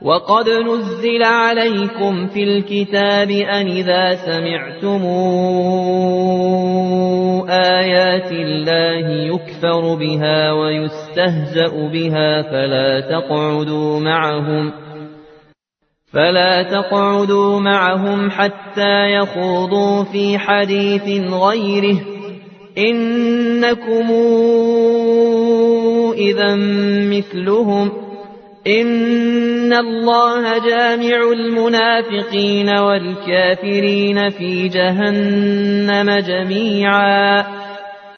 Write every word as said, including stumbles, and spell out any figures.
وقد نزل عليكم في الكتاب أن إذا سمعتم آيات الله يكفر بها ويستهزأ بها فلا تقعدوا معهم فلا تقعدوا معهم حتى يخوضوا في حديث غيره إنكم إذا مثلهم إن الله جامع المنافقين والكافرين في جهنم جميعا